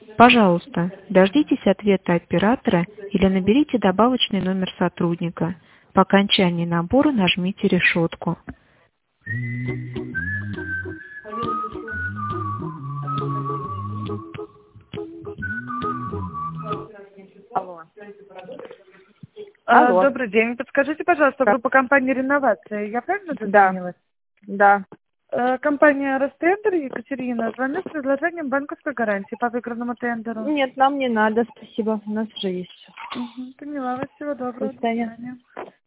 Пожалуйста, дождитесь ответа оператора или наберите добавочный номер сотрудника. По окончании набора нажмите решетку. Алло. Алло. Добрый день. Подскажите, пожалуйста, Да. группа компании «Реновация». Я правильно дозвонилась? Да. Компания «Ростендер», Екатерина, звоню с предложением банковской гарантии по выигранному тендеру. Нет, нам не надо, спасибо. У нас уже есть. Поняла вас. Всего доброго. До свидания. До свидания.